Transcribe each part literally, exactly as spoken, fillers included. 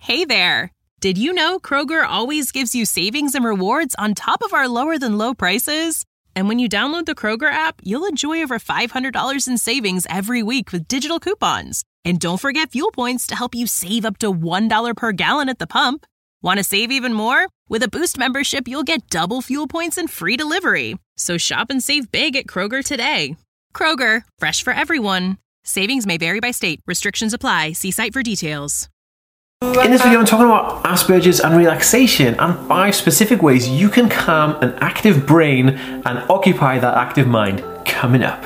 Hey there! Did you know Kroger always gives you savings and rewards on top of our lower-than-low prices? And when you download the Kroger app, you'll enjoy over five hundred dollars in savings every week with digital coupons. And don't forget fuel points to help you save up to one dollar per gallon at the pump. Want to save even more? With a Boost membership, you'll get double fuel points and free delivery. So shop and save big at Kroger today. Kroger, fresh for everyone. Savings may vary by state. Restrictions apply. See site for details. In this video, I'm talking about Asperger's and relaxation and five specific ways you can calm an active brain and occupy that active mind coming up.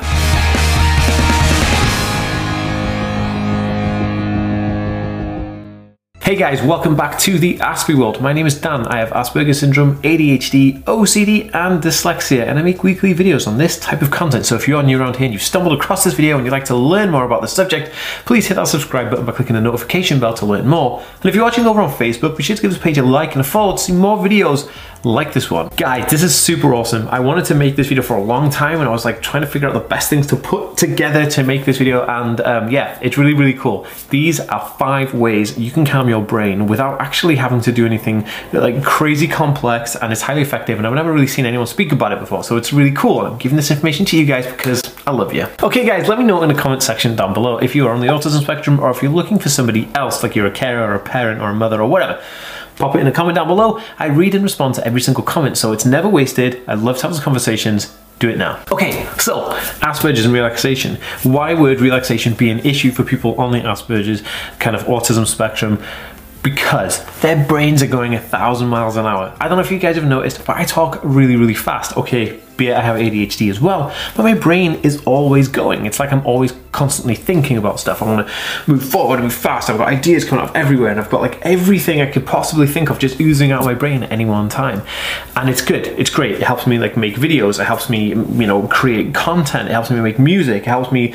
Hey guys, welcome back to the Aspie World. My name is Dan. I have Asperger's syndrome, A D H D, O C D and dyslexia, and I make weekly videos on this type of content. So if you're new around here and you've stumbled across this video and you'd like to learn more about the subject, please hit that subscribe button by clicking the notification bell to learn more. And if you're watching over on Facebook, be sure to give this page a like and a follow to see more videos like this one. Guys, this is super awesome. I wanted to make this video for a long time and I was like trying to figure out the best things to put together to make this video, and um, yeah, it's really, really cool. These are five ways you can calm your brain without actually having to do anything like crazy complex, and it's highly effective, and I've never really seen anyone speak about it before, so it's really cool. I'm giving this information to you guys because I love you. Okay guys, let me know in the comment section down below if you are on the autism spectrum or if you're looking for somebody else, like you're a carer or a parent or a mother or whatever. Pop it in a comment down below. I read and respond to every single comment, so it's never wasted. I love to have those conversations. Do it now. Okay, so Asperger's and relaxation. Why would relaxation be an issue for people on the Asperger's kind of autism spectrum? Because their brains are going a thousand miles an hour. I don't know if you guys have noticed, but I talk really, really fast. Okay, be it I have A D H D as well, but my brain is always going. It's like I'm always constantly thinking about stuff. I want to move forward and move fast. I've got ideas coming out of everywhere, and I've got like everything I could possibly think of just oozing out of my brain at any one time. And it's good. It's great. It helps me like make videos. It helps me, you know, create content. It helps me make music. It helps me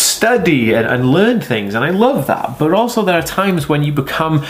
study and, and learn things, and I love that. But also there are times when you become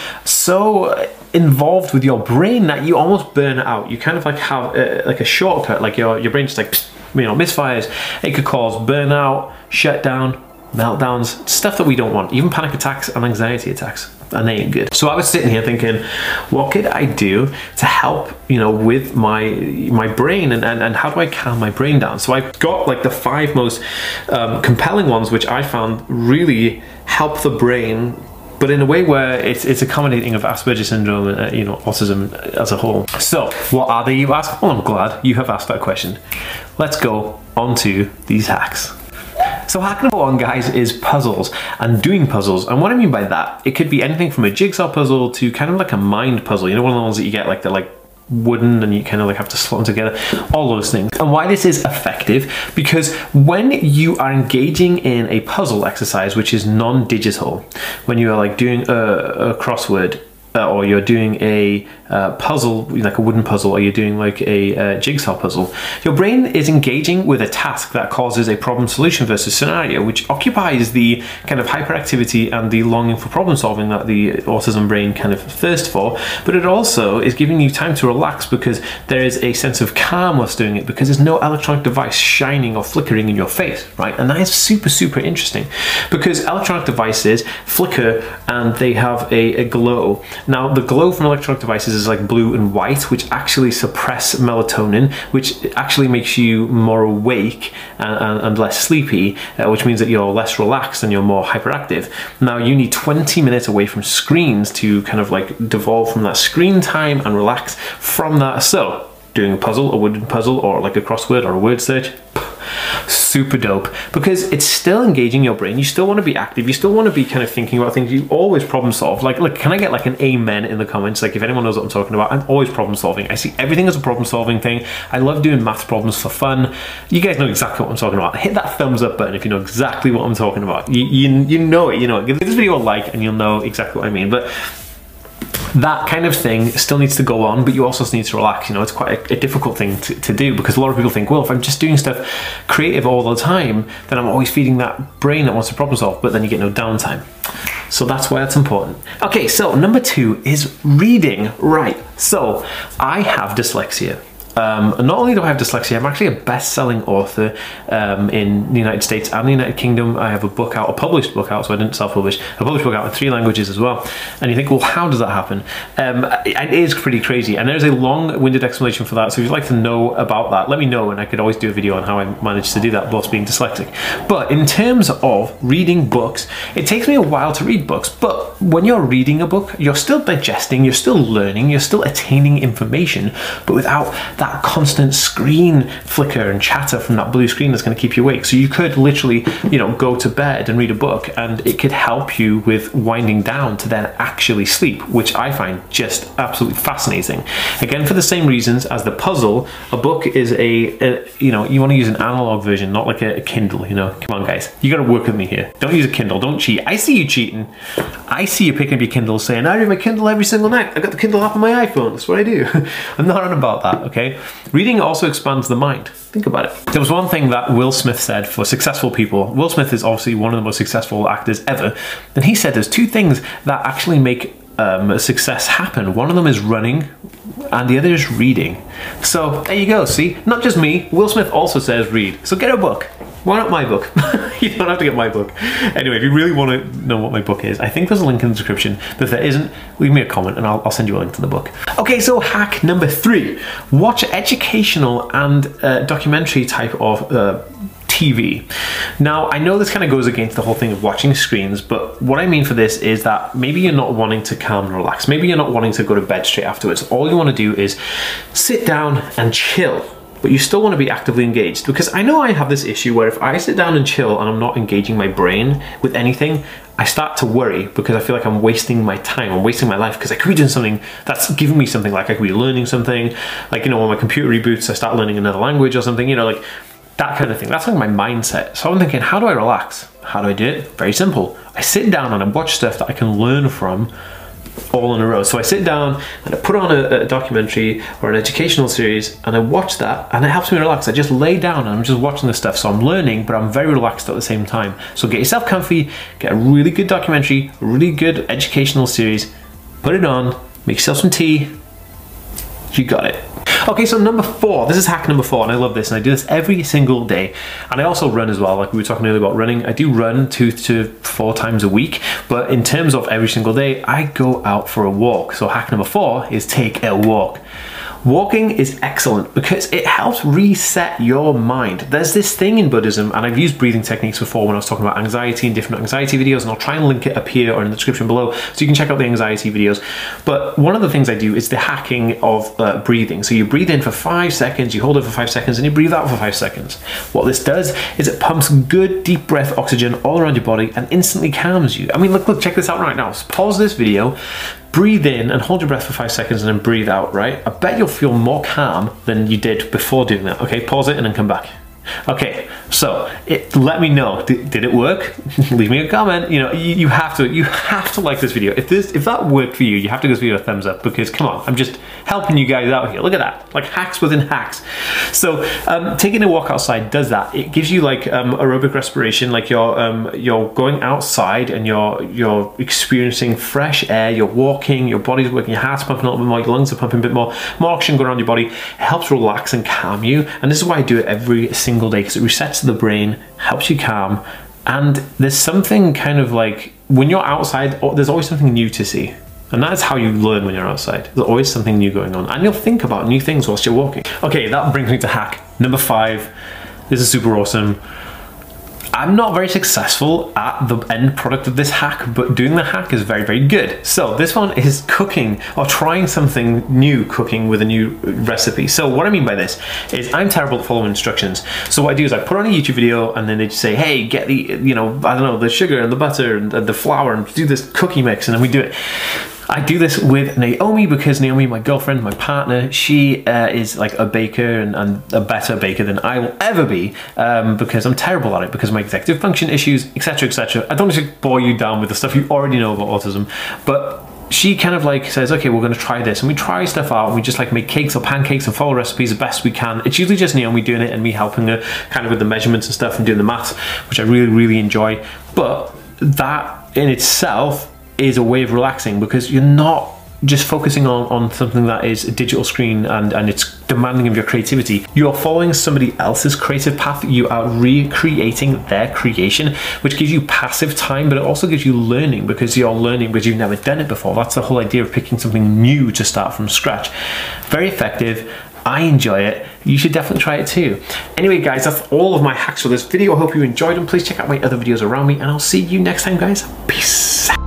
so involved with your brain that you almost burn out. You kind of like have a, like a shortcut, like your your brain just like, you know, misfires. It could cause burnout, shutdown, meltdowns, stuff that we don't want, even panic attacks and anxiety attacks, and they ain't good. So I was sitting here thinking, what could I do to help, you know, with my my brain, and, and, and how do I calm my brain down? So I got like the five most um, compelling ones, which I found really help the brain, but in a way where it's, it's accommodating of Asperger's syndrome and, uh, you know, autism as a whole. So, what are they, you ask? Well, I'm glad you have asked that question. Let's go on to these hacks. So hack number one, guys, is puzzles and doing puzzles. And what I mean by that, it could be anything from a jigsaw puzzle to kind of like a mind puzzle. You know, one of the ones that you get like they're like wooden and you kind of like have to slot them together, all those things. And why this is effective, because when you are engaging in a puzzle exercise which is non-digital, when you are like doing a, a crossword, Uh, or you're doing a uh, puzzle, like a wooden puzzle, or you're doing like a uh, jigsaw puzzle, your brain is engaging with a task that causes a problem solution versus scenario, which occupies the kind of hyperactivity and the longing for problem solving that the autism brain kind of thirsts for. But it also is giving you time to relax because there is a sense of calm whilst doing it, because there's no electronic device shining or flickering in your face, right? And that is super, super interesting, because electronic devices flicker and they have a, a glow. Now, the glow from electronic devices is like blue and white, which actually suppress melatonin, which actually makes you more awake and, and, and less sleepy, uh, which means that you're less relaxed and you're more hyperactive. Now, you need twenty minutes away from screens to kind of like devolve from that screen time and relax from that. So, doing a puzzle, a wooden puzzle, or like a crossword or a word search, super dope, because it's still engaging your brain. You still want to be active, you still want to be kind of thinking about things, you always problem solve. Like, look, can I get like an amen in the comments? Like, if anyone knows what I'm talking about, I'm always problem solving. I see everything as a problem solving thing. I love doing math problems for fun. You guys know exactly what I'm talking about. Hit that thumbs up button if you know exactly what I'm talking about. You, you, you know it, you know it. Give this video a like and you'll know exactly what I mean. But that kind of thing still needs to go on, but you also need to relax. You know, it's quite a, a difficult thing to, to do, because a lot of people think, well, if I'm just doing stuff creative all the time, then I'm always feeding that brain that wants to problem solve, but then you get no downtime. So that's why it's important. Okay, so number two is reading. Right, so I have dyslexia. Um, and not only do I have dyslexia, I'm actually a best-selling author um, in the United States and the United Kingdom. I have a book out, a published book out, so I didn't self-publish, a published book out in three languages as well. And you think, well, how does that happen? Um, it is pretty crazy, and there's a long-winded explanation for that. So if you'd like to know about that, let me know, and I could always do a video on how I managed to do that whilst being dyslexic. But in terms of reading books, it takes me a while to read books, but when you're reading a book, you're still digesting, you're still learning, you're still attaining information, but without that constant screen flicker and chatter from that blue screen that's going to keep you awake. So you could literally, you know, go to bed and read a book, and it could help you with winding down to then actually sleep, which I find just absolutely fascinating. Again, for the same reasons as the puzzle, a book is a, a you know, you want to use an analog version, not like a, a Kindle, you know. Come on, guys. You got to work with me here. Don't use a Kindle. Don't cheat. I see you cheating. I see you picking up your Kindle saying, I read my Kindle every single night. I got the Kindle app on my iPhone. That's what I do. I'm not on about that, okay? Reading also expands the mind. Think about it. There was one thing that Will Smith said for successful people. Will Smith is obviously one of the most successful actors ever. And he said there's two things that actually make um, success happen. One of them is running, and the other is reading. So there you go, see? Not just me. Will Smith also says read. So get a book. Why not my book? You don't have to get my book. Anyway, if you really want to know what my book is, I think there's a link in the description. But if there isn't, leave me a comment and I'll, I'll send you a link to the book. Okay, so hack number three. Watch educational and uh, documentary type of uh, T V. Now, I know this kind of goes against the whole thing of watching screens, but what I mean for this is that maybe you're not wanting to calm and relax. Maybe you're not wanting to go to bed straight afterwards. All you want to do is sit down and chill. But you still want to be actively engaged, because I know I have this issue where if I sit down and chill and I'm not engaging my brain with anything, I start to worry because I feel like I'm wasting my time, I'm wasting my life, because I could be doing something that's giving me something, like I could be learning something, like, you know, when my computer reboots, I start learning another language or something, you know, like that kind of thing. That's like my mindset. So I'm thinking, how do I relax? How do I do it? Very simple. I sit down and I watch stuff that I can learn from all in a row. So I sit down and I put on a, a documentary or an educational series and I watch that, and it helps me relax. I just lay down and I'm just watching this stuff. So I'm learning, but I'm very relaxed at the same time. So get yourself comfy, get a really good documentary, a really good educational series, put it on, make yourself some tea, you got it. Okay, so number four, this is hack number four, and I love this, and I do this every single day. And I also run as well, like we were talking earlier about running. I do run two to four times a week, but in terms of every single day, I go out for a walk. So hack number four is take a walk. Walking is excellent because it helps reset your mind. There's this thing in Buddhism, and I've used breathing techniques before when I was talking about anxiety and different anxiety videos, and I'll try and link it up here or in the description below so you can check out the anxiety videos. But one of the things I do is the hacking of uh, breathing. So you breathe in for five seconds, you hold it for five seconds, and you breathe out for five seconds. What this does is it pumps good deep breath oxygen all around your body and instantly calms you. I mean, look, look, check this out right now. So pause this video, breathe in and hold your breath for five seconds and then breathe out, right? I bet you'll feel more calm than you did before doing that. Okay, pause it and then come back. Okay, so it, let me know. Did, did it work? Leave me a comment. You know, you, you have to you have to like this video. If this if that worked for you, you have to give this video a thumbs up, because come on, I'm just helping you guys out here. Look at that, like hacks within hacks. So um, taking a walk outside does that. It gives you like um, aerobic respiration, like you're um, you're going outside and you're you're experiencing fresh air. You're walking, your body's working, your heart's pumping a little bit more, your lungs are pumping a bit more, more oxygen going around your body. It helps relax and calm you, and this is why I do it every single day, because it resets the brain, helps you calm. And there's something kind of like when you're outside, there's always something new to see, and that's how you learn when you're outside. There's always something new going on, and you'll think about new things whilst you're walking. Okay, that brings me to hack number five. This is super awesome. I'm not very successful at the end product of this hack, but doing the hack is very, very good. So this one is cooking, or trying something new, cooking with a new recipe. So what I mean by this is I'm terrible at following instructions. So what I do is I put on a YouTube video and then they just say, hey, get the, you know, I don't know, the sugar and the butter and the flour and do this cookie mix, and then we do it. I do this with Naomi because Naomi, my girlfriend, my partner, she uh, is like a baker and, and a better baker than I will ever be, um, because I'm terrible at it because of my executive function issues, et cetera, et cetera. I don't need to bore you down with the stuff you already know about autism, but she kind of like says, okay, we're going to try this, and we try stuff out, and we just like make cakes or pancakes and follow recipes the best we can. It's usually just Naomi doing it and me helping her kind of with the measurements and stuff and doing the maths, which I really, really enjoy. But that in itself is a way of relaxing, because you're not just focusing on, on something that is a digital screen and, and it's demanding of your creativity. You are following somebody else's creative path. You are recreating their creation, which gives you passive time, but it also gives you learning because you're learning because you've never done it before. That's the whole idea of picking something new to start from scratch. Very effective. I enjoy it. You should definitely try it too. Anyway, guys, that's all of my hacks for this video. I hope you enjoyed them. Please check out my other videos around me, and I'll see you next time, guys. Peace.